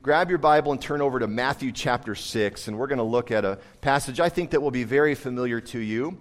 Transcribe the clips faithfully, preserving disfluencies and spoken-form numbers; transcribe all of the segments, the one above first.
Grab your Bible and turn over to Matthew chapter six, and we're going to look at a passage I think that will be very familiar to you.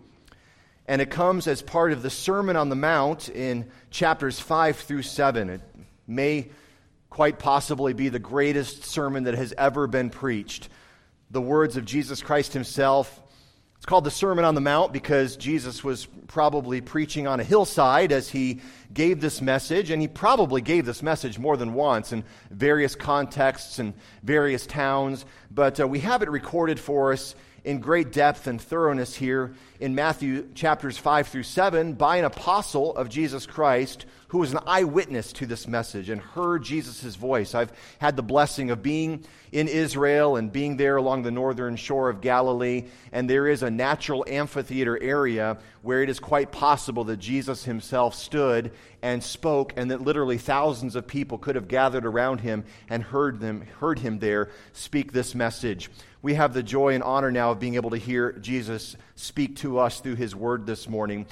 And it comes as part of the Sermon on the Mount in chapters five through seven. It may quite possibly be the greatest sermon that has ever been preached. The words of Jesus Christ himself. It's called the Sermon on the Mount because Jesus was probably preaching on a hillside as he gave this message, and he probably gave this message more than once in various contexts and various towns, but uh, we have it recorded for us in great depth and thoroughness here in Matthew chapters five through seven by an apostle of Jesus Christ who was an eyewitness to this message and heard Jesus' voice. I've had the blessing of being in Israel and being there along the northern shore of Galilee, and there is a natural amphitheater area where it is quite possible that Jesus himself stood and spoke, and that literally thousands of people could have gathered around him and heard them, heard him there speak this message. We have the joy and honor now of being able to hear Jesus speak to us through his word this morning.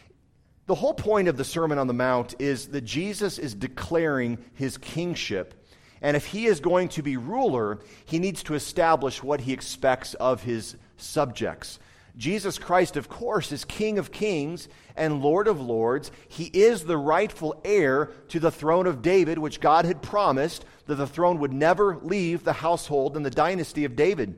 The whole point of the Sermon on the Mount is that Jesus is declaring his kingship. And if he is going to be ruler, he needs to establish what he expects of his subjects. Jesus Christ, of course, is King of kings and Lord of lords. He is the rightful heir to the throne of David, which God had promised that the throne would never leave the household and the dynasty of David.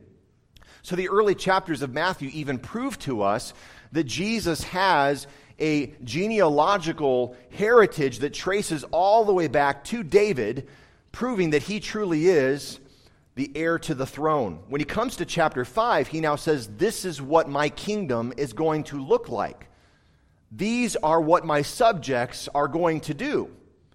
So the early chapters of Matthew even prove to us that Jesus has a genealogical heritage that traces all the way back to David, proving that he truly is the heir to the throne. When he comes to chapter five, he now says, this is what my kingdom is going to look like. These are what my subjects are going to do.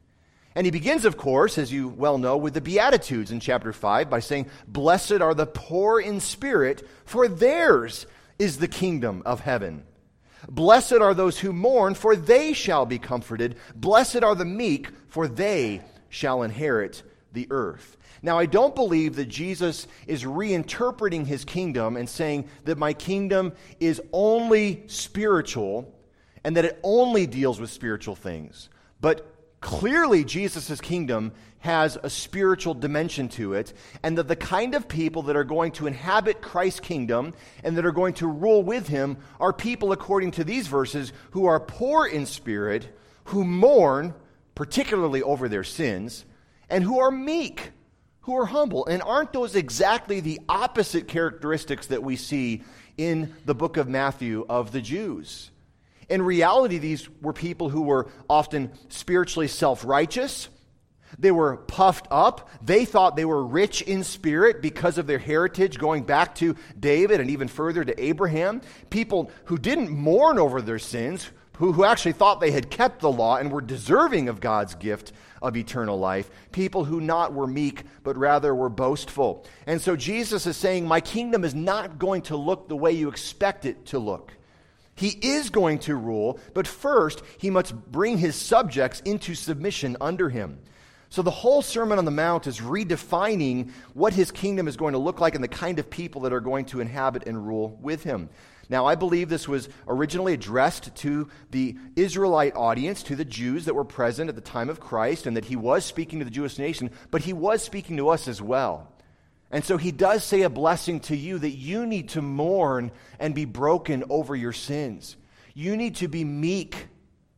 And he begins, of course, as you well know, with the Beatitudes in chapter five by saying, blessed are the poor in spirit, for theirs is the kingdom of heaven. Blessed are those who mourn, for they shall be comforted. Blessed are the meek, for they shall inherit the earth. Now, I don't believe that Jesus is reinterpreting his kingdom and saying that my kingdom is only spiritual and that it only deals with spiritual things. But clearly, Jesus' kingdom has a spiritual dimension to it, and that the kind of people that are going to inhabit Christ's kingdom and that are going to rule with him are people, according to these verses, who are poor in spirit, who mourn, particularly over their sins, and who are meek, who are humble. And aren't those exactly the opposite characteristics that we see in the book of Matthew of the Jews? In reality, these were people who were often spiritually self-righteous. They were puffed up. They thought they were rich in spirit because of their heritage going back to David and even further to Abraham. People who didn't mourn over their sins, who, who actually thought they had kept the law and were deserving of God's gift of eternal life. People who not were meek, but rather were boastful. And so Jesus is saying, my kingdom is not going to look the way you expect it to look. He is going to rule, but first he must bring his subjects into submission under him. So the whole Sermon on the Mount is redefining what his kingdom is going to look like and the kind of people that are going to inhabit and rule with him. Now, I believe this was originally addressed to the Israelite audience, to the Jews that were present at the time of Christ, and that he was speaking to the Jewish nation, but he was speaking to us as well. And so he does say a blessing to you that you need to mourn and be broken over your sins. You need to be meek.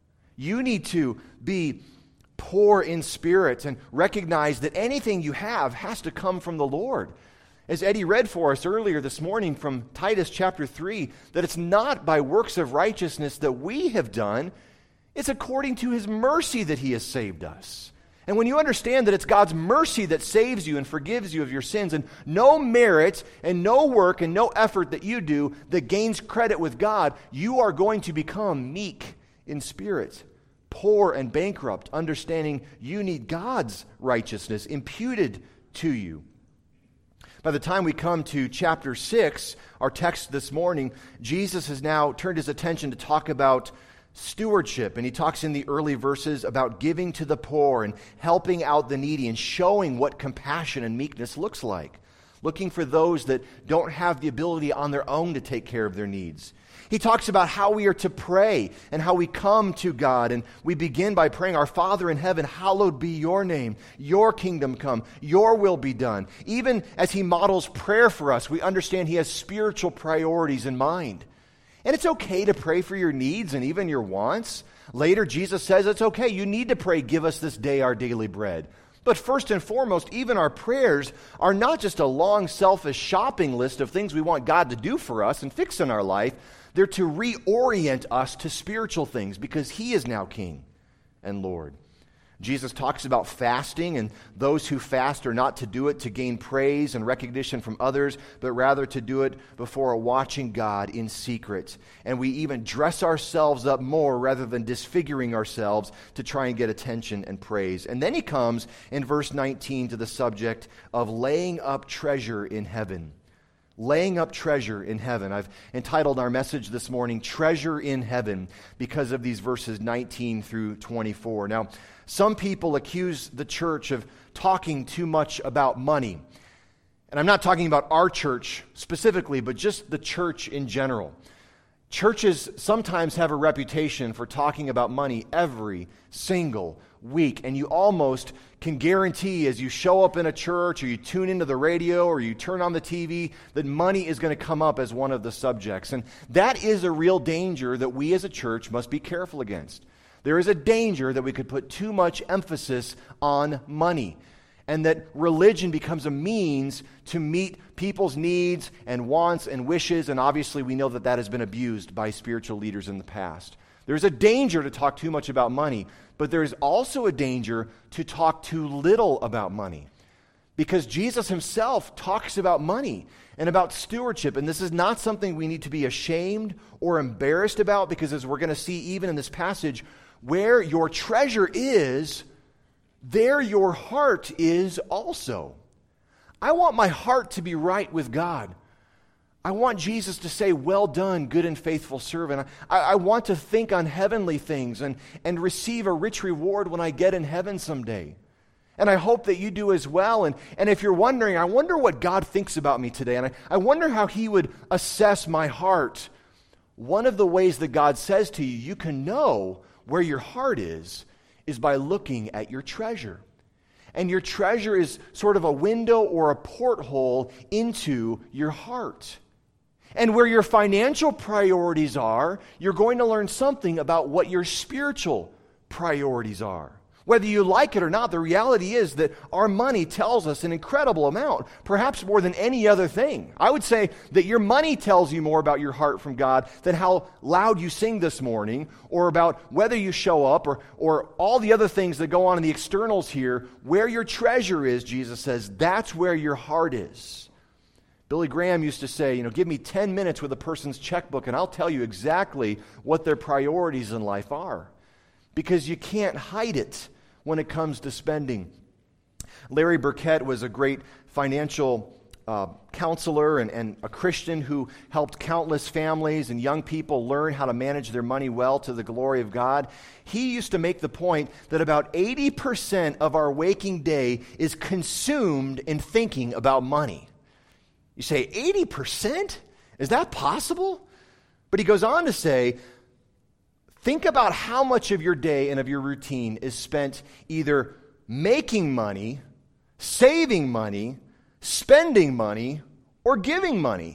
You need to be poor in spirit and recognize that anything you have has to come from the Lord. As Eddie read for us earlier this morning from Titus chapter three, that it's not by works of righteousness that we have done, it's according to his mercy that he has saved us. And when you understand that it's God's mercy that saves you and forgives you of your sins, and no merit and no work and no effort that you do that gains credit with God, you are going to become meek in spirit, poor and bankrupt, understanding you need God's righteousness imputed to you. By the time we come to chapter six, our text this morning, Jesus has now turned his attention to talk about stewardship, and he talks in the early verses about giving to the poor and helping out the needy and showing what compassion and meekness looks like. looking for those that don't have the ability on their own to take care of their needs. He talks about how we are to pray and how we come to God. And we begin by praying, "Our Father in heaven, hallowed be your name. Your kingdom come. Your will be done." Even as he models prayer for us, we understand he has spiritual priorities in mind. And it's okay to pray for your needs and even your wants. Later, Jesus says it's okay. You need to pray, "Give us this day our daily bread." But first and foremost, even our prayers are not just a long, selfish shopping list of things we want God to do for us and fix in our life. They're to reorient us to spiritual things because he is now King and Lord. Jesus talks about fasting, and those who fast are not to do it to gain praise and recognition from others, but rather to do it before a watching God in secret. And we even dress ourselves up more rather than disfiguring ourselves to try and get attention and praise. And then he comes in verse nineteen to the subject of laying up treasure in heaven. Laying up treasure in heaven. I've entitled our message this morning, "Treasure in Heaven," because of these verses nineteen through twenty-four. Now, some people accuse the church of talking too much about money. And I'm not talking about our church specifically, but just the church in general. Churches sometimes have a reputation for talking about money every single week, and you almost can guarantee as you show up in a church or you tune into the radio or you turn on the T V that money is going to come up as one of the subjects. And that is a real danger that we as a church must be careful against. There is a danger that we could put too much emphasis on money, and that religion becomes a means to meet people's needs and wants and wishes, and obviously we know that that has been abused by spiritual leaders in the past. There's a danger to talk too much about money, but there's also a danger to talk too little about money, because Jesus himself talks about money and about stewardship, and this is not something we need to be ashamed or embarrassed about, because as we're going to see even in this passage, where your treasure is, there your heart is also. I want my heart to be right with God. I want Jesus to say, "Well done, good and faithful servant." I, I want to think on heavenly things and, and receive a rich reward when I get in heaven someday. And I hope that you do as well. And, and if you're wondering, I wonder what God thinks about me today, and I, I wonder how he would assess my heart. One of the ways that God says to you, you can know where your heart is, is by looking at your treasure. And your treasure is sort of a window or a porthole into your heart. And where your financial priorities are, you're going to learn something about what your spiritual priorities are. Whether you like it or not, the reality is that our money tells us an incredible amount, perhaps more than any other thing. I would say that your money tells you more about your heart from God than how loud you sing this morning, or about whether you show up, or, or all the other things that go on in the externals here. Where your treasure is, Jesus says, that's where your heart is. Billy Graham used to say, you know, give me ten minutes with a person's checkbook and I'll tell you exactly what their priorities in life are. Because you can't hide it when it comes to spending. Larry Burkett was a great financial uh, counselor and, and a Christian who helped countless families and young people learn how to manage their money well to the glory of God. He used to make the point that about eighty percent of our waking day is consumed in thinking about money. You say, eighty percent? Is that possible? But he goes on to say, think about how much of your day and of your routine is spent either making money, saving money, spending money, or giving money.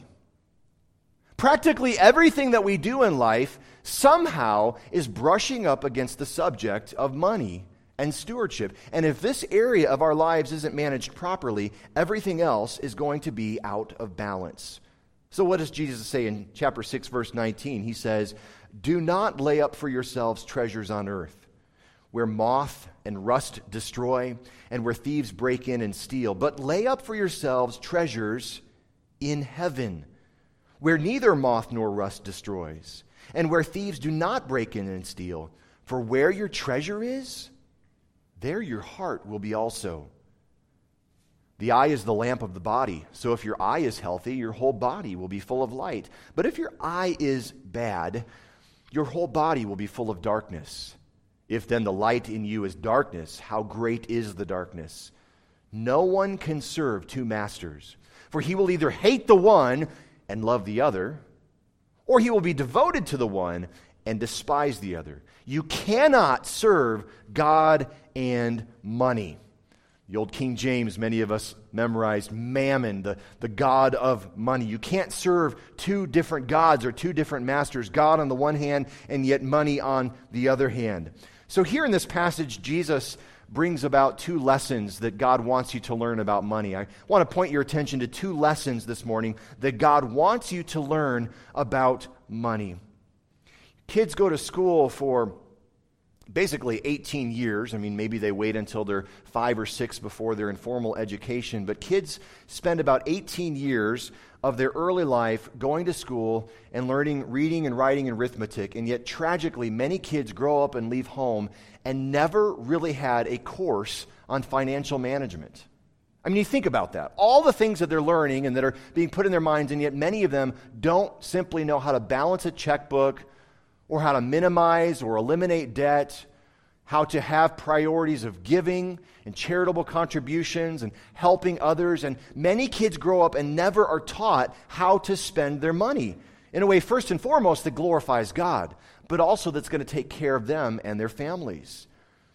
Practically everything that we do in life somehow is brushing up against the subject of money and stewardship. And if this area of our lives isn't managed properly, everything else is going to be out of balance. So what does Jesus say in chapter six, verse nineteen? He says, "Do not lay up for yourselves treasures on earth, where moth and rust destroy, and where thieves break in and steal. But lay up for yourselves treasures in heaven, where neither moth nor rust destroys, and where thieves do not break in and steal. For where your treasure is, there your heart will be also. The eye is the lamp of the body. So if your eye is healthy, your whole body will be full of light. But if your eye is bad, your whole body will be full of darkness. If then the light in you is darkness, how great is the darkness? No one can serve two masters, for he will either hate the one and love the other, or he will be devoted to the one and despise the other. You cannot serve God and money. The old King James, many of us memorized Mammon, the, the god of money. You can't serve two different gods or two different masters, God on the one hand and yet money on the other hand. So here in this passage, Jesus brings about two lessons that God wants you to learn about money. I want to point your attention to two lessons this morning that God wants you to learn about money. Kids go to school for basically eighteen years. I mean, maybe they wait until they're five or six before they're in formal education, but kids spend about eighteen years of their early life going to school and learning reading and writing and arithmetic, and yet tragically, many kids grow up and leave home and never really had a course on financial management. I mean, you think about that. All the things that they're learning and that are being put in their minds, and yet many of them don't simply know how to balance a checkbook, or how to minimize or eliminate debt, how to have priorities of giving and charitable contributions and helping others. And many kids grow up and never are taught how to spend their money in a way, first and foremost, that glorifies God, but also that's going to take care of them and their families.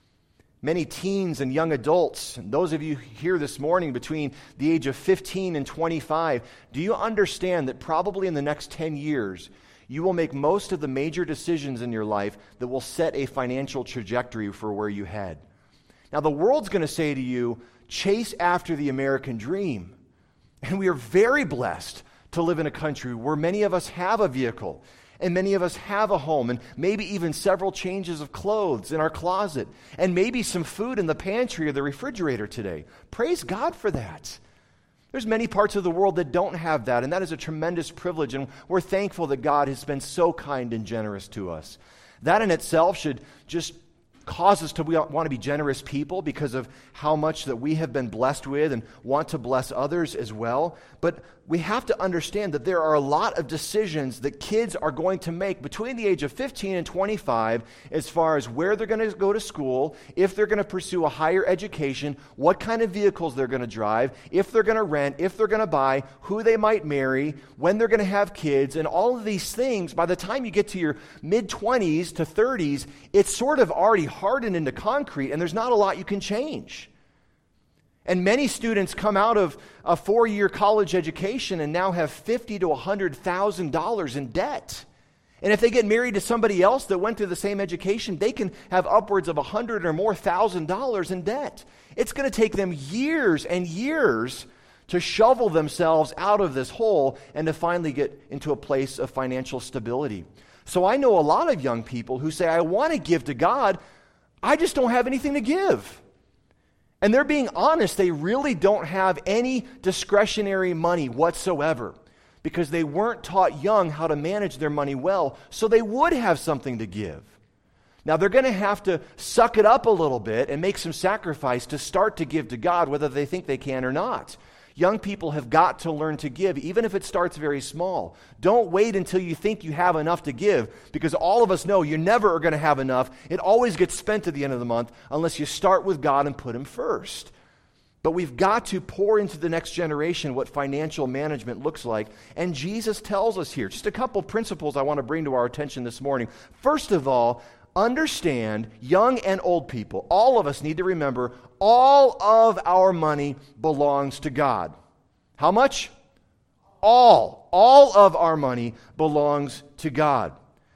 Many teens and young adults, and those of you here this morning between the age of fifteen and twenty-five, do you understand that probably in the next ten years, you will make most of the major decisions in your life that will set a financial trajectory for where you head? Now, the world's going to say to you, chase after the American dream. And we are very blessed to live in a country where many of us have a vehicle, and many of us have a home, and maybe even several changes of clothes in our closet, and maybe some food in the pantry or the refrigerator today. Praise God for that. There's many parts of the world that don't have that, and that is a tremendous privilege, and we're thankful that God has been so kind and generous to us. That in itself should just cause us to want to be generous people because of how much that we have been blessed with and want to bless others as well. But we have to understand that there are a lot of decisions that kids are going to make between the age of fifteen and twenty-five as far as where they're going to go to school, if they're going to pursue a higher education, what kind of vehicles they're going to drive, if they're going to rent, if they're going to buy, who they might marry, when they're going to have kids, and all of these things. By the time you get to your mid-twenties to thirties, it's sort of already hardened into concrete, and there's not a lot you can change. And many students come out of a four-year college education and now have fifty thousand to one hundred thousand dollars in debt. And if they get married to somebody else that went through the same education, they can have upwards of one hundred or more thousand dollars in debt. It's going to take them years and years to shovel themselves out of this hole and to finally get into a place of financial stability. So I know a lot of young people who say, I want to give to God, I just don't have anything to give. And they're being honest, they really don't have any discretionary money whatsoever because they weren't taught young how to manage their money well, so they would have something to give. Now, they're going to have to suck it up a little bit and make some sacrifice to start to give to God, whether they think they can or not. Young people have got to learn to give, even if it starts very small. Don't wait until you think you have enough to give, because all of us know you never are going to have enough. It always gets spent at the end of the month unless you start with God and put Him first. But we've got to pour into the next generation what financial management looks like. And Jesus tells us here, just a couple principles I want to bring to our attention this morning. First of all, understand, young and old people, all of us need to remember, all of our money belongs to God. How much? All. All of our money belongs to God.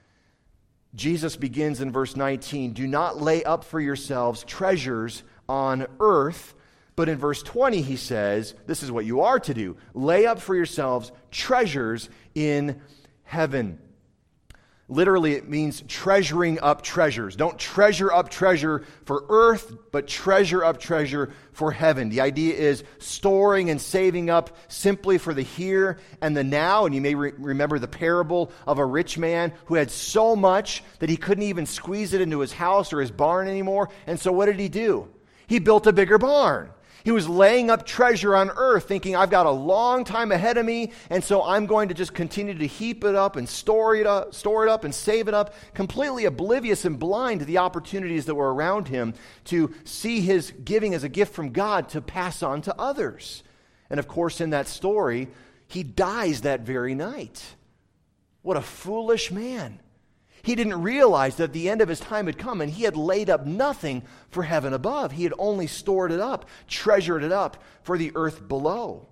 Jesus begins in verse nineteen, do not lay up for yourselves treasures on earth. But in verse twenty he says, this is what you are to do. Lay up for yourselves treasures in heaven. Literally, it means treasuring up treasures. Don't treasure up treasure for earth, but treasure up treasure for heaven. The idea is storing and saving up simply for the here and the now. And you may re- remember the parable of a rich man who had so much that he couldn't even squeeze it into his house or his barn anymore. And so what did he do? He built a bigger barn. He was laying up treasure on earth, thinking, I've got a long time ahead of me, and so I'm going to just continue to heap it up and store it up, store it up and save it up, completely oblivious and blind to the opportunities that were around him to see his giving as a gift from God to pass on to others. And of course, in that story, he dies that very night. What a foolish man. He didn't realize that the end of his time had come, and he had laid up nothing for heaven above. He had only stored it up, treasured it up for the earth below.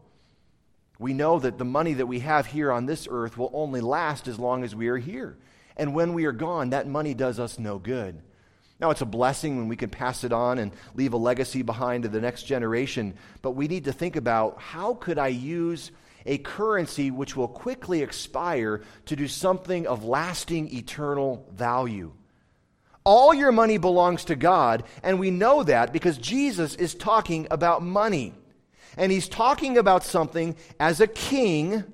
We know that the money that we have here on this earth will only last as long as we are here. And when we are gone, that money does us no good. Now, it's a blessing when we can pass it on and leave a legacy behind to the next generation, but we need to think about, how could I use a currency which will quickly expire to do something of lasting eternal value? All your money belongs to God, and we know that because Jesus is talking about money. And he's talking about something as a king,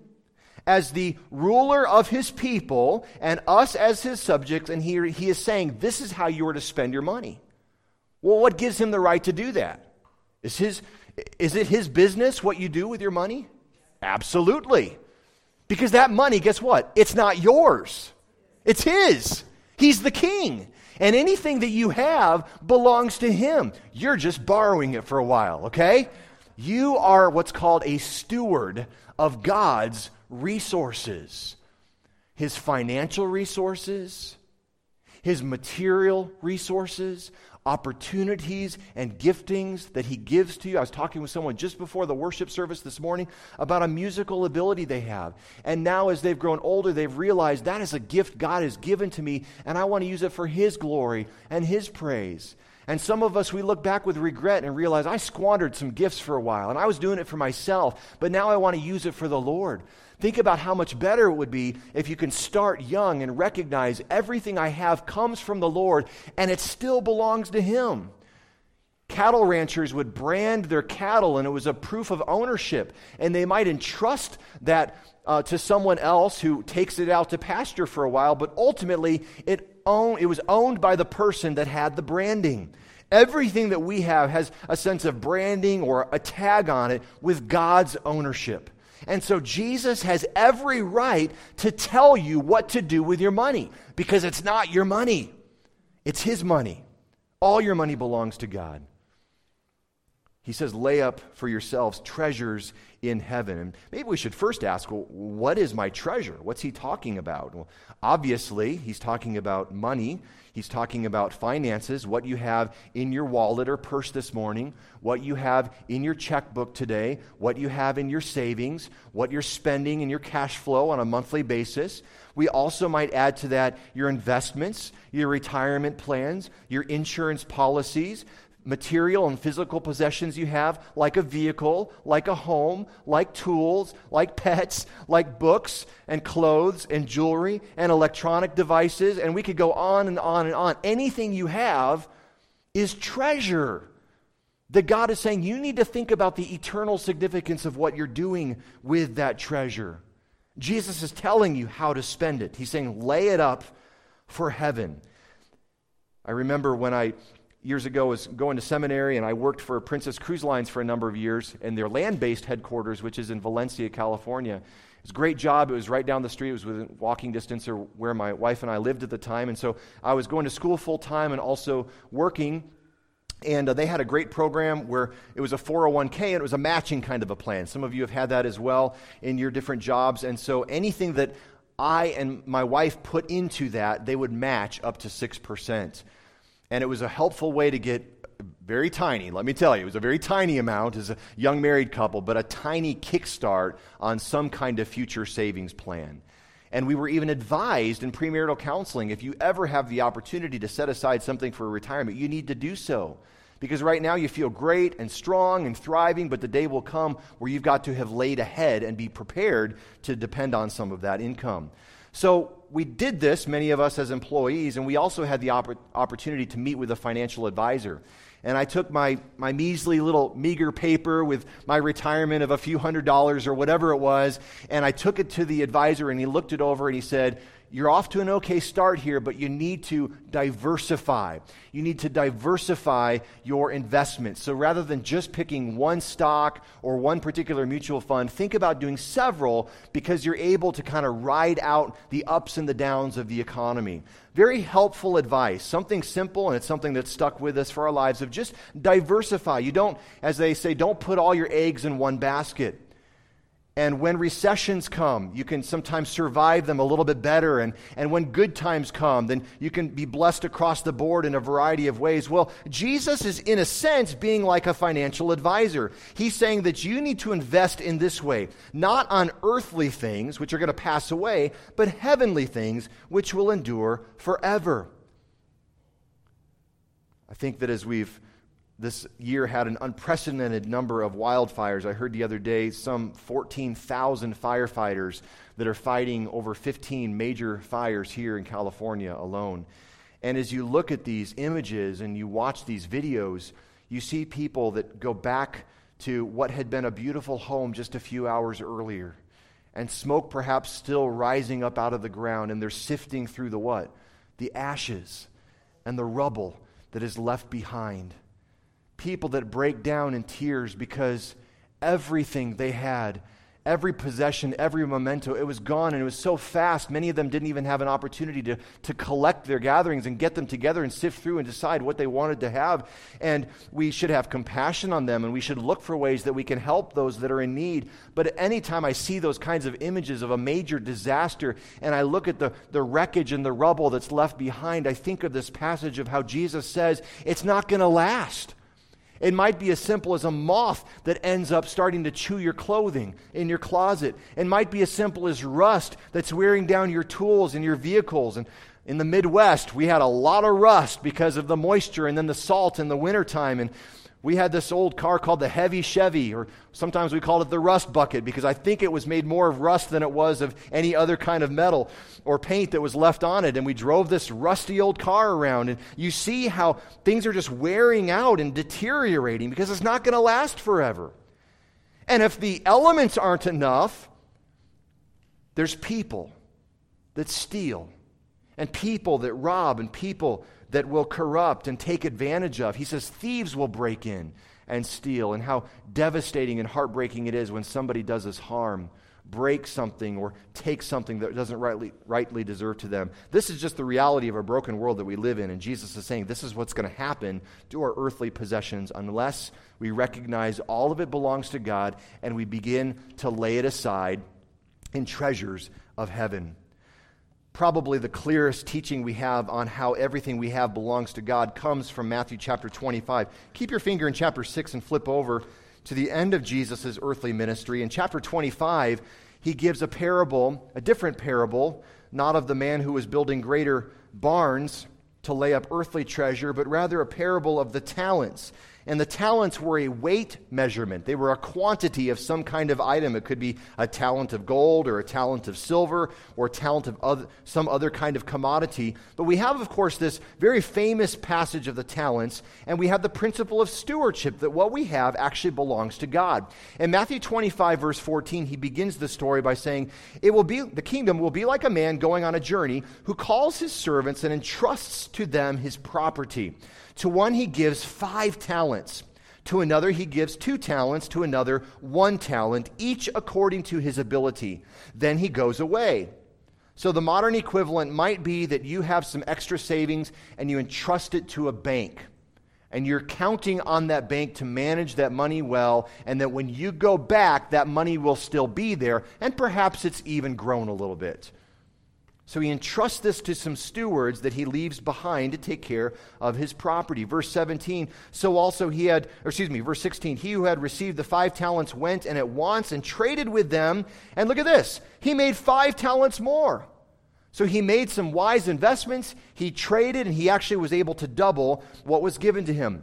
as the ruler of his people, and us as his subjects, and he, he is saying, this is how you are to spend your money. Well, what gives him the right to do that? Is his, is it his business what you do with your money? Absolutely. Because that money, guess what? It's not yours. It's his. He's the king. And anything that you have belongs to him. You're just borrowing it for a while, okay? You are what's called a steward of God's resources. His financial resources, his material resources, opportunities and giftings that he gives to you. I was talking with someone just before the worship service this morning about a musical ability they have. And now as they've grown older, they've realized that is a gift God has given to me, and I want to use it for his glory and his praise. And some of us, we look back with regret and realize, I squandered some gifts for a while, and I was doing it for myself, but now I want to use it for the Lord. Think about how much better it would be if you can start young and recognize everything I have comes from the Lord, and it still belongs to him. Cattle ranchers would brand their cattle, and it was a proof of ownership, and they might entrust that uh, to someone else who takes it out to pasture for a while, but ultimately it, own, it was owned by the person that had the branding. Everything that we have has a sense of branding or a tag on it with God's ownership. And so Jesus has every right to tell you what to do with your money, because it's not your money. It's his money. All your money belongs to God. He says, lay up for yourselves treasures in heaven. And maybe we should first ask, well, what is my treasure? What's he talking about? Well, obviously, he's talking about money. He's talking about finances, what you have in your wallet or purse this morning, what you have in your checkbook today, what you have in your savings, what you're spending in your cash flow on a monthly basis. We also might add to that your investments, your retirement plans, your insurance policies, material and physical possessions you have, like a vehicle, like a home, like tools, like pets, like books and clothes and jewelry and electronic devices, and we could go on and on and on. Anything you have is treasure that God is saying you need to think about the eternal significance of what you're doing with that treasure. Jesus is telling you how to spend it. He's saying lay it up for heaven. I remember when I years ago was going to seminary, and I worked for Princess Cruise Lines for a number of years in their land-based headquarters, which is in Valencia, California. It was a great job. It was right down the street. It was within walking distance of where my wife and I lived at the time. And so I was going to school full-time and also working. And uh, they had a great program where it was a four oh one k, and it was a matching kind of a plan. Some of you have had that as well in your different jobs. And so anything that I and my wife put into that, they would match up to six percent. And it was a helpful way to get very tiny, let me tell you, it was a very tiny amount as a young married couple, but a tiny kickstart on some kind of future savings plan. And we were even advised in premarital counseling, if you ever have the opportunity to set aside something for retirement, you need to do so. Because right now you feel great and strong and thriving, but the day will come where you've got to have laid ahead and be prepared to depend on some of that income. So we did this, many of us as employees, and we also had the opp- opportunity to meet with a financial advisor. And I took my, my measly little meager paper with my retirement of a few hundred dollars or whatever it was, and I took it to the advisor, and he looked it over, and he said, you're off to an okay start here, but you need to diversify. You need to diversify your investments. So rather than just picking one stock or one particular mutual fund, think about doing several, because you're able to kind of ride out the ups and the downs of the economy. Very helpful advice, something simple, and it's something that's stuck with us for our lives, of just diversify. You don't, as they say, don't put all your eggs in one basket. And when recessions come, you can sometimes survive them a little bit better. And, and when good times come, then you can be blessed across the board in a variety of ways. Well, Jesus is, in a sense, being like a financial advisor. He's saying that you need to invest in this way, not on earthly things, which are going to pass away, but heavenly things, which will endure forever. I think that as we've this year had an unprecedented number of wildfires. I heard the other day some fourteen thousand firefighters that are fighting over fifteen major fires here in California alone. And as you look at these images and you watch these videos, you see people that go back to what had been a beautiful home just a few hours earlier, and smoke perhaps still rising up out of the ground, and they're sifting through the what? The ashes and the rubble that is left behind. People that break down in tears because everything they had, every possession, every memento, it was gone, and it was so fast. Many of them didn't even have an opportunity to, to collect their gatherings and get them together and sift through and decide what they wanted to have. And we should have compassion on them, and we should look for ways that we can help those that are in need. But any time I see those kinds of images of a major disaster, and I look at the, the wreckage and the rubble that's left behind, I think of this passage of how Jesus says it's not going to last. It might be as simple as a moth that ends up starting to chew your clothing in your closet. It might be as simple as rust that's wearing down your tools and your vehicles. And in the Midwest, we had a lot of rust because of the moisture and then the salt in the wintertime. And we had this old car called the Heavy Chevy, or sometimes we called it the Rust Bucket, because I think it was made more of rust than it was of any other kind of metal or paint that was left on it. And we drove this rusty old car around, and you see how things are just wearing out and deteriorating because it's not going to last forever. And if the elements aren't enough, there's people that steal, and people that rob, and people that will corrupt and take advantage of. He says thieves will break in and steal, and how devastating and heartbreaking it is when somebody does us harm, break something or take something that doesn't rightly, rightly deserve to them. This is just the reality of a broken world that we live in, and Jesus is saying this is what's going to happen to our earthly possessions unless we recognize all of it belongs to God and we begin to lay it aside in treasures of heaven. Probably the clearest teaching we have on how everything we have belongs to God comes from Matthew chapter twenty-five. Keep your finger in chapter six and flip over to the end of Jesus' earthly ministry. In chapter twenty-five, he gives a parable, a different parable, not of the man who was building greater barns to lay up earthly treasure, but rather a parable of the talents. And the talents were a weight measurement. They were a quantity of some kind of item. It could be a talent of gold or a talent of silver or a talent of other, some other kind of commodity. But we have, of course, this very famous passage of the talents, and we have the principle of stewardship, that what we have actually belongs to God. In Matthew twenty-five, verse fourteen, he begins the story by saying, "It will be the kingdom will be like a man going on a journey who calls his servants and entrusts to them his property. To one he gives five talents, to another he gives two talents, to another one talent, each according to his ability. Then he goes away." So the modern equivalent might be that you have some extra savings and you entrust it to a bank. And you're counting on that bank to manage that money well, and that when you go back, that money will still be there, and perhaps it's even grown a little bit. So he entrusts this to some stewards that he leaves behind to take care of his property. Verse seventeen, so also he had, or excuse me, verse sixteen, he who had received the five talents went and at once and traded with them. And look at this, he made five talents more. So he made some wise investments, he traded, and he actually was able to double what was given to him.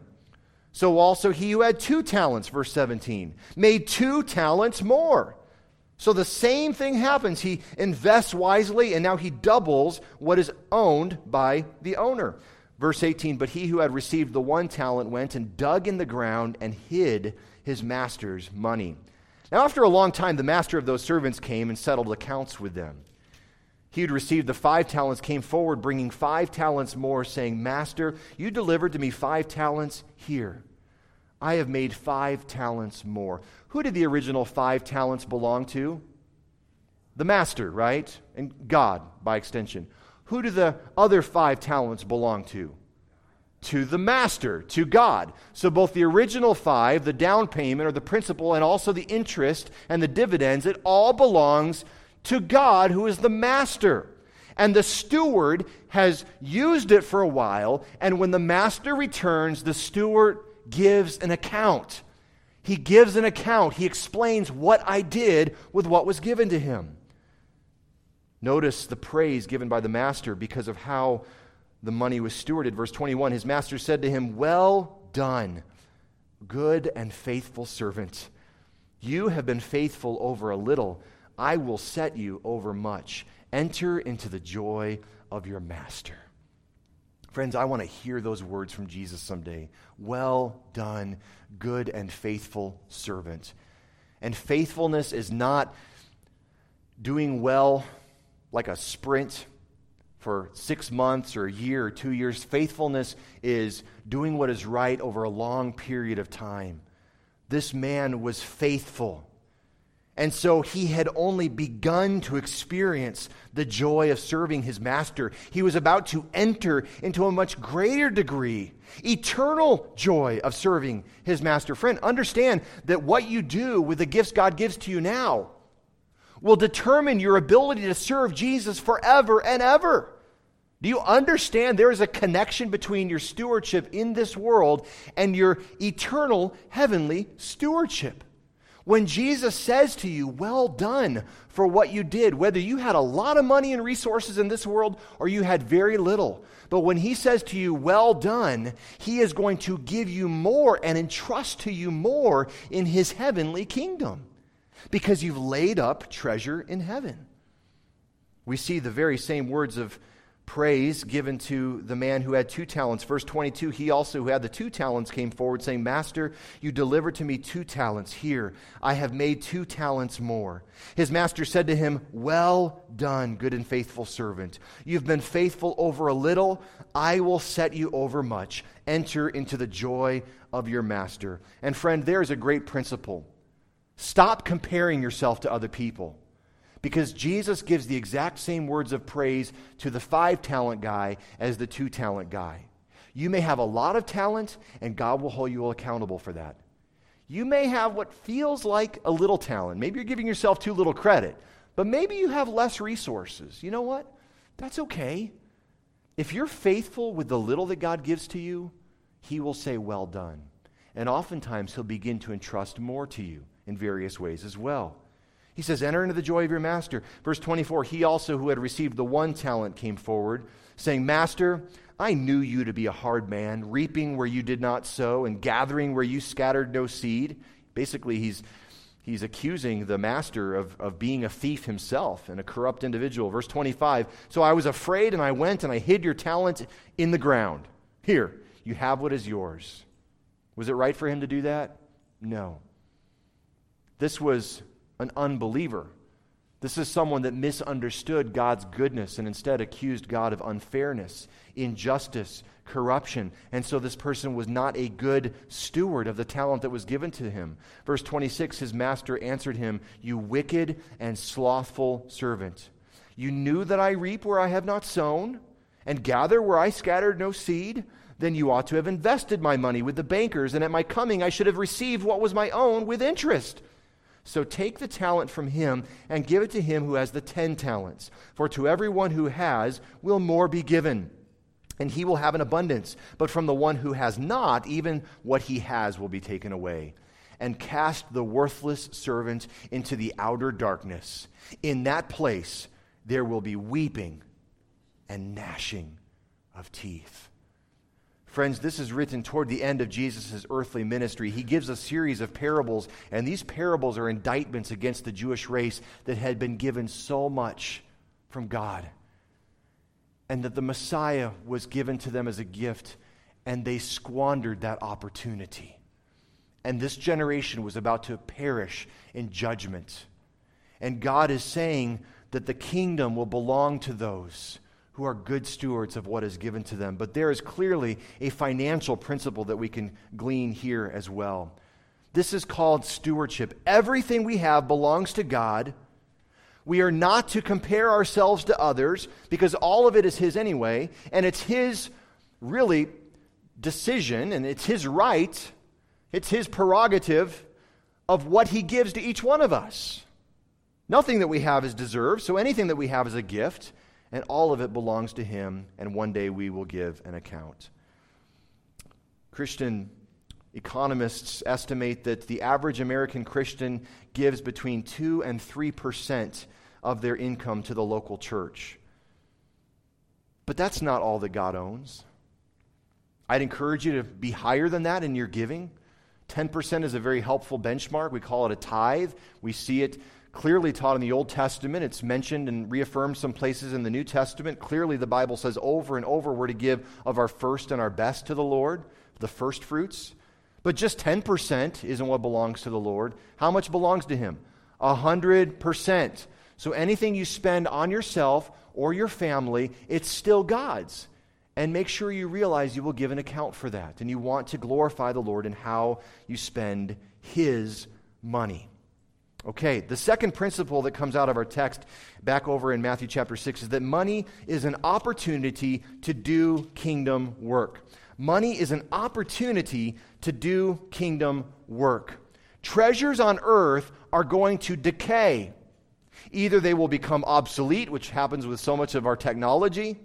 So also he who had two talents, verse seventeen, made two talents more. So the same thing happens. He invests wisely, and now he doubles what is owned by the owner. Verse eighteen, but he who had received the one talent went and dug in the ground and hid his master's money. Now after a long time, the master of those servants came and settled accounts with them. He who had received the five talents came forward, bringing five talents more, saying, Master, you delivered to me five talents. Here, I have made five talents more. Who did the original five talents belong to? The master, right? And God, by extension. Who do the other five talents belong to? To the master, to God. So both the original five, the down payment or the principal, and also the interest and the dividends, it all belongs to God, who is the master. And the steward has used it for a while, and when the master returns, the steward gives an account. He gives an account. He explains what I did with what was given to him. Notice the praise given by the master because of how the money was stewarded. Verse twenty-one, his master said to him, Well done, good and faithful servant. You have been faithful over a little. I will set you over much. Enter into the joy of your master. Friends, I want to hear those words from Jesus someday. Well done, good and faithful servant. And faithfulness is not doing well like a sprint for six months or a year or two years. Faithfulness is doing what is right over a long period of time. This man was faithful. And so he had only begun to experience the joy of serving his master. He was about to enter into a much greater degree, eternal joy of serving his master. Friend, understand that what you do with the gifts God gives to you now will determine your ability to serve Jesus forever and ever. Do you understand there is a connection between your stewardship in this world and your eternal heavenly stewardship? When Jesus says to you, well done for what you did, whether you had a lot of money and resources in this world or you had very little, but when he says to you, well done, he is going to give you more and entrust to you more in his heavenly kingdom because you've laid up treasure in heaven. We see the very same words of praise given to the man who had two talents. Verse twenty-two, he also who had the two talents came forward saying, Master, you delivered to me two talents. Here, I have made two talents more. His master said to him, well done, good and faithful servant. You've been faithful over a little. I will set you over much. Enter into the joy of your master. And friend, there is a great principle. Stop comparing yourself to other people. Because Jesus gives the exact same words of praise to the five-talent guy as the two-talent guy. You may have a lot of talent, and God will hold you accountable for that. You may have what feels like a little talent. Maybe you're giving yourself too little credit, but maybe you have less resources. You know what? That's okay. If you're faithful with the little that God gives to you, he will say, well done. And oftentimes, he'll begin to entrust more to you in various ways as well. He says, enter into the joy of your master. Verse twenty-four, he also who had received the one talent came forward, saying, Master, I knew you to be a hard man, reaping where you did not sow and gathering where you scattered no seed. Basically, he's he's accusing the master of, of being a thief himself and a corrupt individual. Verse twenty-five, so I was afraid and I went and I hid your talent in the ground. Here, you have what is yours. Was it right for him to do that? No. This was an unbeliever. This is someone that misunderstood God's goodness and instead accused God of unfairness, injustice, corruption. And so this person was not a good steward of the talent that was given to him. Verse twenty-six, his master answered him, you wicked and slothful servant. You knew that I reap where I have not sown and gather where I scattered no seed. Then you ought to have invested my money with the bankers, and at my coming I should have received what was my own with interest. So take the talent from him and give it to him who has the ten talents. For to everyone who has will more be given, and he will have an abundance. But from the one who has not, even what he has will be taken away. And cast the worthless servant into the outer darkness. In that place there will be weeping and gnashing of teeth. Friends, this is written toward the end of Jesus' earthly ministry. He gives a series of parables, and these parables are indictments against the Jewish race that had been given so much from God. and that the Messiah was given to them as a gift, and they squandered that opportunity. And this generation was about to perish in judgment. And God is saying that the kingdom will belong to those who are good stewards of what is given to them. But there is clearly a financial principle that we can glean here as well. This is called stewardship. Everything we have belongs to God. We are not to compare ourselves to others because all of it is His anyway, and it's His really decision, and it's His right, it's His prerogative of what He gives to each one of us. Nothing that we have is deserved, so anything that we have is a gift, and all of it belongs to Him, and one day we will give an account. Christian economists estimate that the average American Christian gives between two and three percent of their income to the local church. But that's not all that God owns. I'd encourage you to be higher than that in your giving. ten percent is a very helpful benchmark. We call it a tithe. We see it clearly taught in the Old Testament. It's mentioned and reaffirmed some places in the New Testament. Clearly the Bible says over and over we're to give of our first and our best to the Lord, the first fruits. But just ten percent isn't what belongs to the Lord. How much belongs to Him? one hundred percent. So anything you spend on yourself or your family, it's still God's. And make sure you realize you will give an account for that. And you want to glorify the Lord in how you spend His money. Okay, the second principle that comes out of our text back over in Matthew chapter six is that money is an opportunity to do kingdom work. Money is an opportunity to do kingdom work. Treasures on earth are going to decay. Either they will become obsolete, which happens with so much of our technology,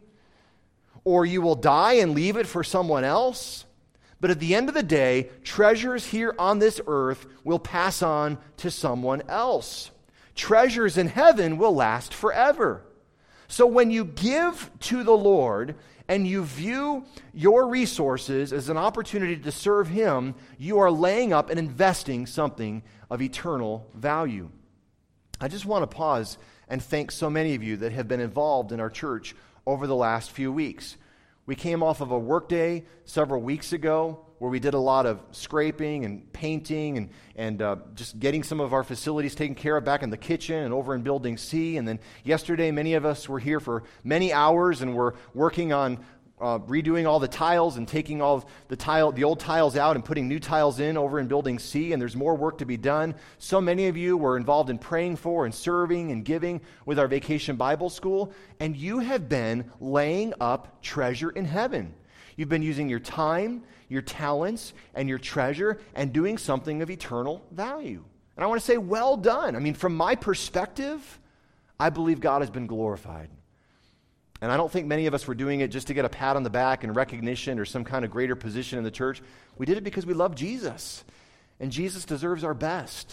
or you will die and leave it for someone else. But at the end of the day, treasures here on this earth will pass on to someone else. Treasures in heaven will last forever. So when you give to the Lord and you view your resources as an opportunity to serve Him, you are laying up and investing something of eternal value. I just want to pause and thank so many of you that have been involved in our church over the last few weeks. We came off of a work day several weeks ago where we did a lot of scraping and painting and, and uh, just getting some of our facilities taken care of back in the kitchen and over in Building C. And then yesterday, many of us were here for many hours and were working on uh, redoing all the tiles and taking all the tile, the old tiles out and putting new tiles in over in Building C. And there's more work to be done. So many of you were involved in praying for and serving and giving with our Vacation Bible School. And you have been laying up treasure in heaven. You've been using your time, your talents, and your treasure and doing something of eternal value. And I want to say, well done. I mean, from my perspective, I believe God has been glorified. And I don't think many of us were doing it just to get a pat on the back and recognition or some kind of greater position in the church. We did it because we love Jesus. And Jesus deserves our best.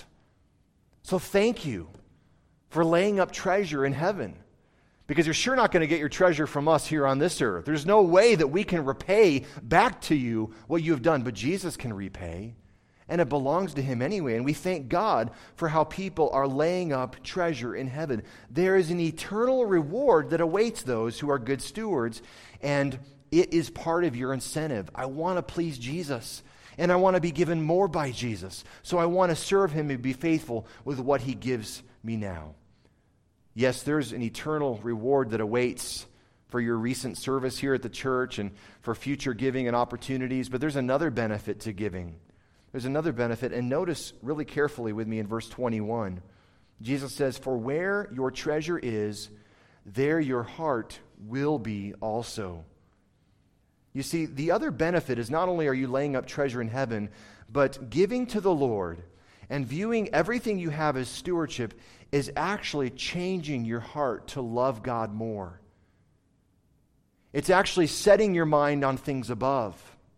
So thank you for laying up treasure in heaven. Because you're sure not going to get your treasure from us here on this earth. There's no way that we can repay back to you what you have done. But Jesus can repay. And it belongs to Him anyway. And we thank God for how people are laying up treasure in heaven. There is an eternal reward that awaits those who are good stewards. And it is part of your incentive. I want to please Jesus. And I want to be given more by Jesus. So I want to serve Him and be faithful with what He gives me now. Yes, there's an eternal reward that awaits for your recent service here at the church and for future giving and opportunities. But there's another benefit to giving. There's another benefit. And notice really carefully with me in verse twenty-one. Jesus says, "For where your treasure is, there your heart will be also." You see, the other benefit is not only are you laying up treasure in heaven, but giving to the Lord and viewing everything you have as stewardship is actually changing your heart to love God more. It's actually setting your mind on things above.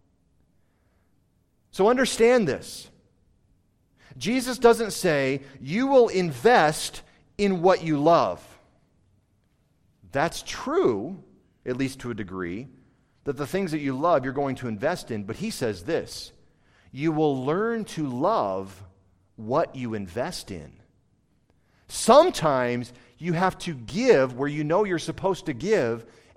So understand this. Jesus doesn't say, you will invest in what you love. That's true, at least to a degree, that the things that you love you're going to invest in. But He says this, you will learn to love what you invest in. Sometimes you have to give where you know you're supposed to give,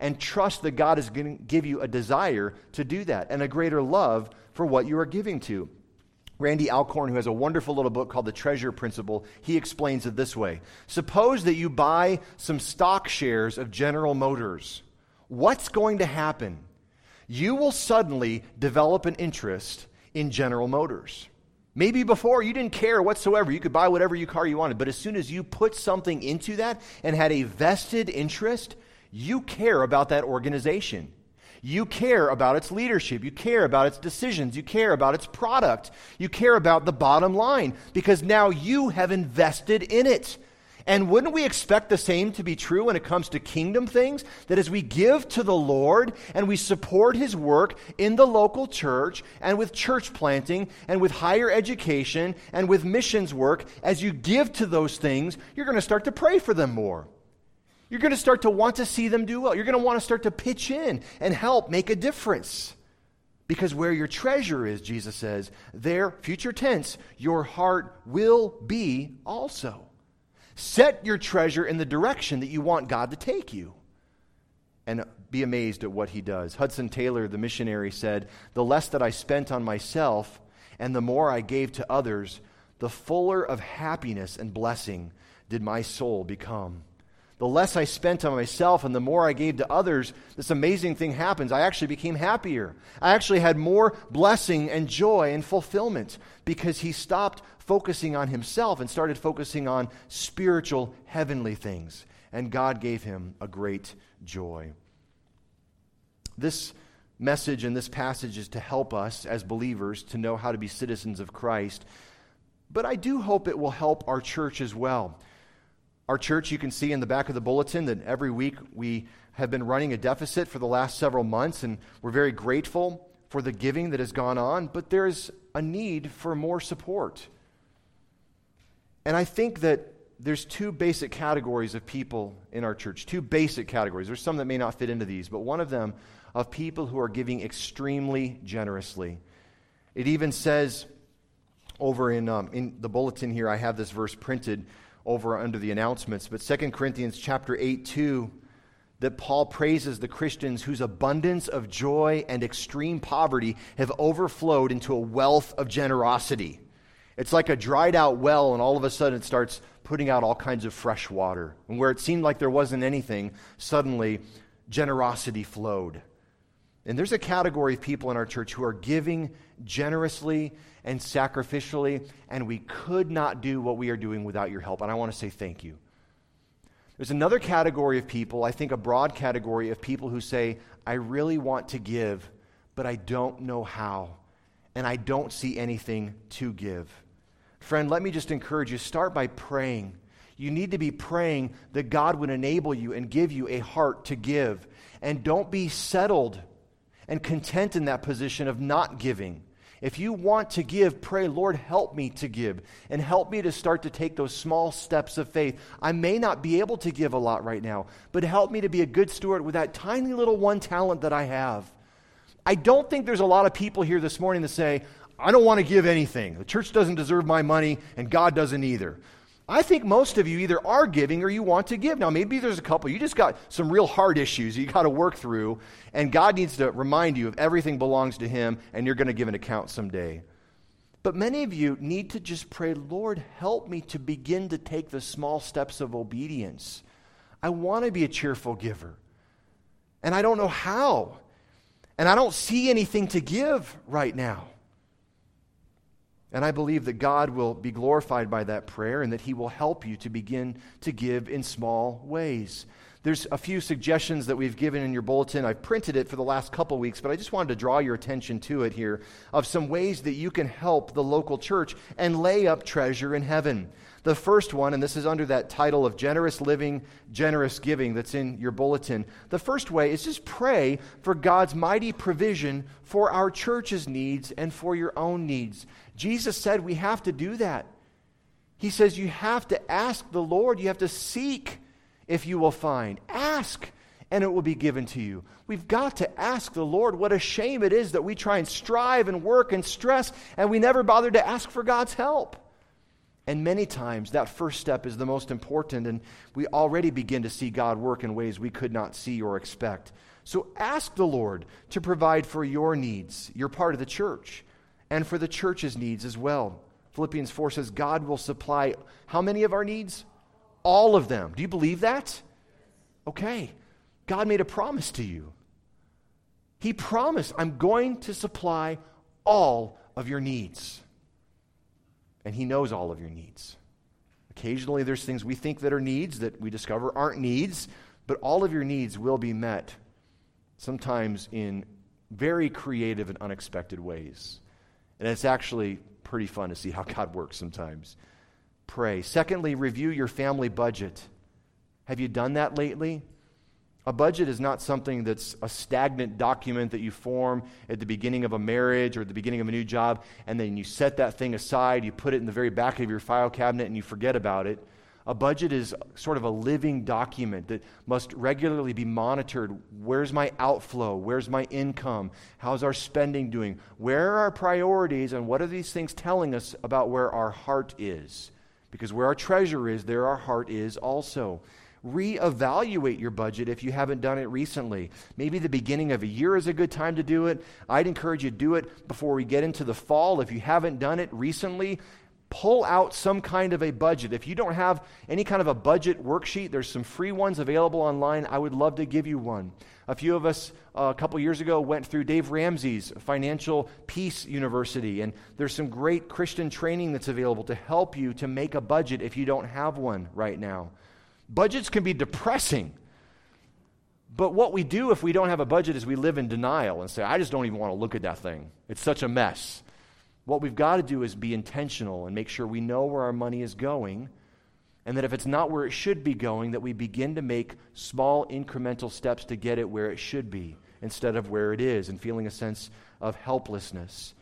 and trust that God is going to give you a desire to do that and a greater love for what you are giving to. Randy Alcorn, who has a wonderful little book called The Treasure Principle, he explains it this way. Suppose that you buy some stock shares of General Motors. What's going to happen? You will suddenly develop an interest in General Motors. Maybe before you didn't care whatsoever. You could buy whatever you car you wanted. But as soon as you put something into that and had a vested interest, you care about that organization. You care about its leadership. You care about its decisions. You care about its product. You care about the bottom line because now you have invested in it. And wouldn't we expect the same to be true when it comes to kingdom things? That as we give to the Lord and we support His work in the local church and with church planting and with higher education and with missions work, as you give to those things, you're going to start to pray for them more. You're going to start to want to see them do well. You're going to want to start to pitch in and help make a difference. Because where your treasure is, Jesus says, there, future tense, your heart will be also. Set your treasure in the direction that you want God to take you. And be amazed at what He does. Hudson Taylor, the missionary, said, "The less that I spent on myself and the more I gave to others, the fuller of happiness and blessing did my soul become." The less I spent on myself and the more I gave to others, this amazing thing happens. I actually became happier. I actually had more blessing and joy and fulfillment because he stopped focusing on himself and started focusing on spiritual, heavenly things. And God gave him a great joy. This message and this passage is to help us as believers to know how to be citizens of Christ. But I do hope it will help our church as well. Our church, you can see in the back of the bulletin that every week we have been running a deficit for the last several months, and we're very grateful for the giving that has gone on, but there's a need for more support. And I think that there's two basic categories of people in our church, two basic categories. There's some that may not fit into these, but one of them of people who are giving extremely generously. It even says over in, um, in the bulletin here, I have this verse printed over under the announcements, but Second Corinthians chapter eight, two, that Paul praises the Christians whose abundance of joy and extreme poverty have overflowed into a wealth of generosity. It's like a dried out well, and all of a sudden it starts putting out all kinds of fresh water. And where it seemed like there wasn't anything, suddenly generosity flowed. And there's a category of people in our church who are giving generously and sacrificially, and we could not do what we are doing without your help. And I want to say thank you. There's another category of people, I think a broad category of people who say, I really want to give, but I don't know how, and I don't see anything to give. Friend, let me just encourage you, start by praying. You need to be praying that God would enable you and give you a heart to give. And don't be settled and content in that position of not giving. If you want to give, pray, Lord, help me to give, and help me to start to take those small steps of faith. I may not be able to give a lot right now, but help me to be a good steward with that tiny little one talent that I have. I don't think there's a lot of people here this morning that say, I don't want to give anything. The church doesn't deserve my money, and God doesn't either. I think most of you either are giving or you want to give. Now, maybe there's a couple. You just got some real hard issues you got to work through, and God needs to remind you of everything belongs to Him, and you're going to give an account someday. But many of you need to just pray, Lord, help me to begin to take the small steps of obedience. I want to be a cheerful giver, and I don't know how, and I don't see anything to give right now. And I believe that God will be glorified by that prayer and that He will help you to begin to give in small ways. There's a few suggestions that we've given in your bulletin. I've printed it for the last couple weeks, but I just wanted to draw your attention to it here of some ways that you can help the local church and lay up treasure in heaven. The first one, and this is under that title of generous living, generous giving that's in your bulletin. The first way is just pray for God's mighty provision for our church's needs and for your own needs. Jesus said we have to do that. He says you have to ask the Lord. You have to seek if you will find. Ask and it will be given to you. We've got to ask the Lord. What a shame it is that we try and strive and work and stress and we never bother to ask for God's help. And many times that first step is the most important, and we already begin to see God work in ways we could not see or expect. So ask the Lord to provide for your needs. You're part of the church, and for the church's needs as well. Philippians four says God will supply how many of our needs? All of them. Do you believe that? Okay. God made a promise to you. He promised, I'm going to supply all of your needs. And He knows all of your needs. Occasionally there's things we think that are needs that we discover aren't needs, but all of your needs will be met, sometimes in very creative and unexpected ways. And it's actually pretty fun to see how God works sometimes. Pray. Secondly, review your family budget. Have you done that lately? A budget is not something that's a stagnant document that you form at the beginning of a marriage or at the beginning of a new job, and then you set that thing aside, you put it in the very back of your file cabinet, and you forget about it. A budget is sort of a living document that must regularly be monitored. Where's my outflow? Where's my income? How's our spending doing? Where are our priorities, and what are these things telling us about where our heart is? Because where our treasure is, there our heart is also. Reevaluate your budget if you haven't done it recently. Maybe the beginning of a year is a good time to do it. I'd encourage you to do it before we get into the fall. If you haven't done it recently, pull out some kind of a budget. If you don't have any kind of a budget worksheet, there's some free ones available online. I would love to give you one. A few of us uh, a couple years ago went through Dave Ramsey's Financial Peace University, and there's some great Christian training that's available to help you to make a budget if you don't have one right now. Budgets can be depressing, but what we do if we don't have a budget is we live in denial and say, I just don't even want to look at that thing. It's such a mess. What we've got to do is be intentional and make sure we know where our money is going, and that if it's not where it should be going, that we begin to make small incremental steps to get it where it should be instead of where it is, and feeling a sense of helplessness.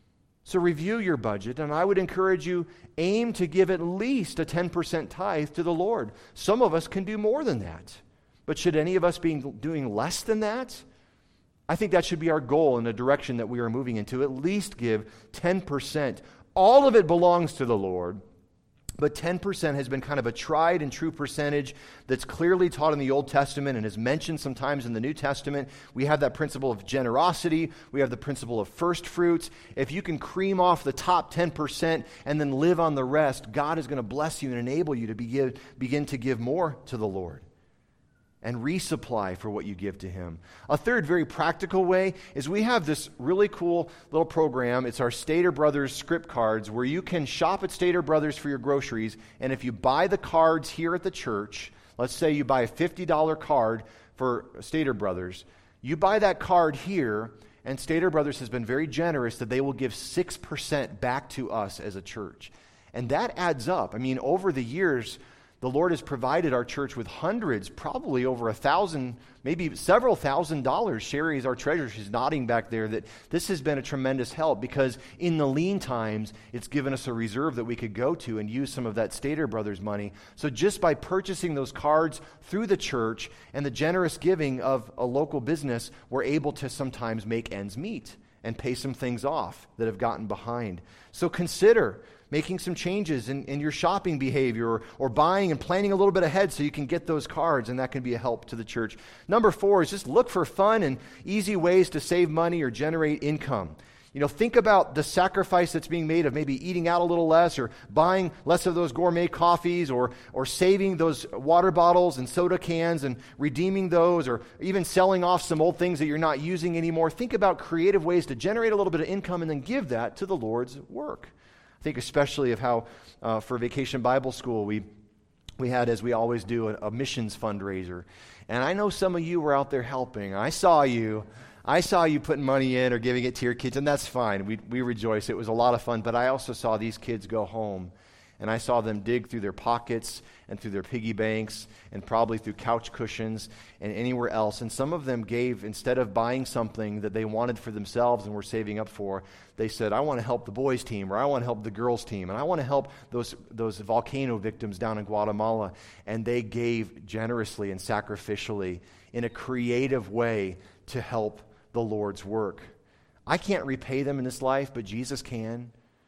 So review your budget, and I would encourage you, aim to give at least a ten percent tithe to the Lord. Some of us can do more than that. But should any of us be doing less than that? I think that should be our goal in the direction that we are moving into. At least give ten percent. All of it belongs to the Lord, but ten percent has been kind of a tried and true percentage that's clearly taught in the Old Testament and is mentioned sometimes in the New Testament. We have that principle of generosity. We have the principle of first fruits. If you can cream off the top ten percent and then live on the rest, God is going to bless you and enable you to begin, begin to give more to the Lord and resupply for what you give to Him. A third very practical way is we have this really cool little program. It's our Stater Brothers script cards, where you can shop at Stater Brothers for your groceries, and if you buy the cards here at the church, let's say you buy a fifty dollars card for Stater Brothers, you buy that card here, and Stater Brothers has been very generous that they will give six percent back to us as a church. And that adds up. I mean, over the years, the Lord has provided our church with hundreds, probably over a thousand, maybe several thousand dollars. Sherry is our treasurer. She's nodding back there that this has been a tremendous help, because in the lean times, it's given us a reserve that we could go to and use some of that Stater Brothers money. So just by purchasing those cards through the church and the generous giving of a local business, we're able to sometimes make ends meet and pay some things off that have gotten behind. So consider making some changes in, in your shopping behavior, or, or buying and planning a little bit ahead so you can get those cards, and that can be a help to the church. Number four is just look for fun and easy ways to save money or generate income. You know, think about the sacrifice that's being made of maybe eating out a little less, or buying less of those gourmet coffees, or or saving those water bottles and soda cans and redeeming those, or even selling off some old things that you're not using anymore. Think about creative ways to generate a little bit of income and then give that to the Lord's work. I think especially of how uh, for Vacation Bible School we we had, as we always do, a, a missions fundraiser. And I know some of you were out there helping. I saw you. I saw you putting money in or giving it to your kids, and that's fine. We we rejoice. It was a lot of fun. But I also saw these kids go home, and I saw them dig through their pockets and through their piggy banks and probably through couch cushions and anywhere else. And some of them gave, instead of buying something that they wanted for themselves and were saving up for, they said, I want to help the boys team, or I want to help the girls team, and I want to help those those volcano victims down in Guatemala. And they gave generously and sacrificially in a creative way to help the Lord's work. I can't repay them in this life, but Jesus can.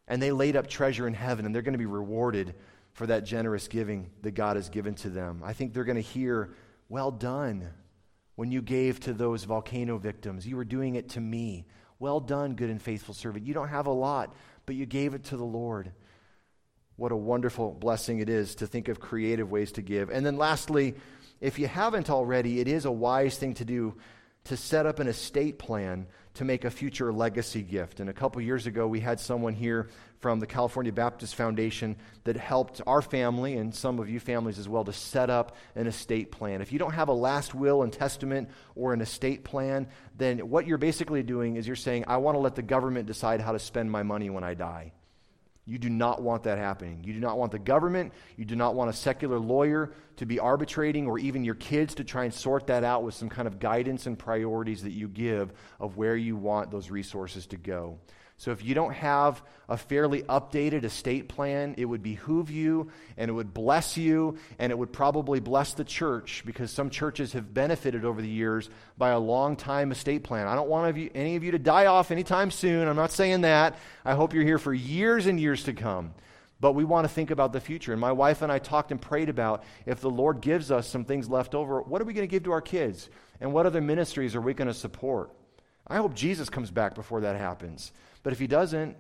And they laid up treasure in heaven, and they're going to be rewarded for that generous giving that God has given to them. I think they're going to hear, well done, when you gave to those volcano victims. You were doing it to me. Well done, good and faithful servant. You don't have a lot, but you gave it to the Lord. What a wonderful blessing it is to think of creative ways to give. And then lastly, if you haven't already, it is a wise thing to do to set up an estate plan to make a future legacy gift. And a couple years ago, we had someone here from the California Baptist Foundation that helped our family, and some of you families as well, to set up an estate plan. If you don't have a last will and testament or an estate plan, then what you're basically doing is you're saying, I want to let the government decide how to spend my money when I die. You do not want that happening. You do not want the government, you do not want a secular lawyer to be arbitrating, or even your kids to try and sort that out with some kind of guidance and priorities that you give of where you want those resources to go. So if you don't have a fairly updated estate plan, it would behoove you, and it would bless you, and it would probably bless the church, because some churches have benefited over the years by a long-time estate plan. I don't want any of you to die off anytime soon. I'm not saying that. I hope you're here for years and years to come. But we want to think about the future. And my wife and I talked and prayed about, if the Lord gives us some things left over, what are we going to give to our kids? And what other ministries are we going to support? I hope Jesus comes back before that happens. But if he doesn't,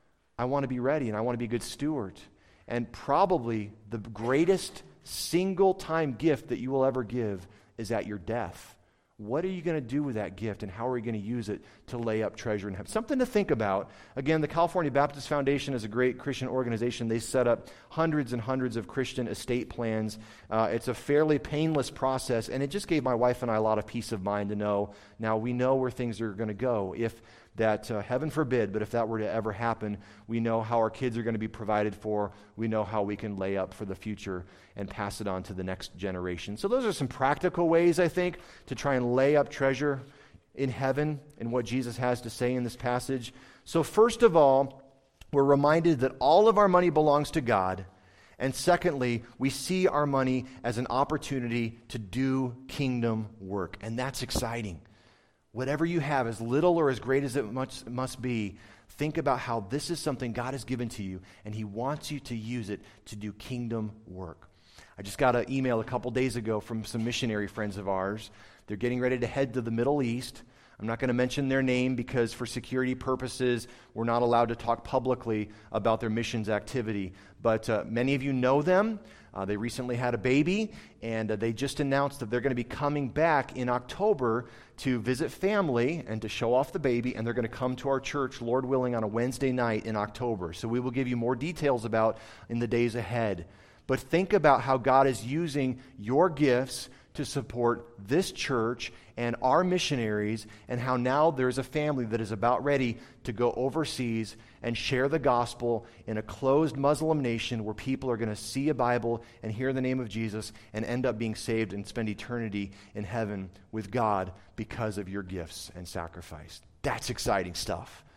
I want to be ready, and I want to be a good steward. And probably the greatest single-time gift that you will ever give is at your death. What are you going to do with that gift, and how are you going to use it to lay up treasure in heaven? Something to think about. Again, the California Baptist Foundation is a great Christian organization. They set up hundreds and hundreds of Christian estate plans. Uh, it's a fairly painless process, and it just gave my wife and I a lot of peace of mind to know, now we know where things are going to go. If that, uh, heaven forbid, but if that were to ever happen, we know how our kids are going to be provided for. We know how we can lay up for the future and pass it on to the next generation. So those are some practical ways, I think, to try and lay up treasure in heaven and what Jesus has to say in this passage. So first of all, we're reminded that all of our money belongs to God. And secondly, we see our money as an opportunity to do kingdom work. And that's exciting. Whatever you have, as little or as great as it must, must be, think about how this is something God has given to you, and he wants you to use it to do kingdom work. I just got an email a couple days ago from some missionary friends of ours. They're getting ready to head to the Middle East. I'm not going to mention their name because for security purposes, we're not allowed to talk publicly about their missions activity. But uh, many of you know them. Uh, they recently had a baby, and uh, they just announced that they're going to be coming back in October to visit family and to show off the baby, and they're going to come to our church, Lord willing, on a Wednesday night in October. So we will give you more details about in the days ahead. But think about how God is using your gifts to support this church and our missionaries, and how now there's a family that is about ready to go overseas and share the gospel in a closed Muslim nation where people are going to see a Bible and hear the name of Jesus and end up being saved and spend eternity in heaven with God because of your gifts and sacrifice. That's exciting stuff.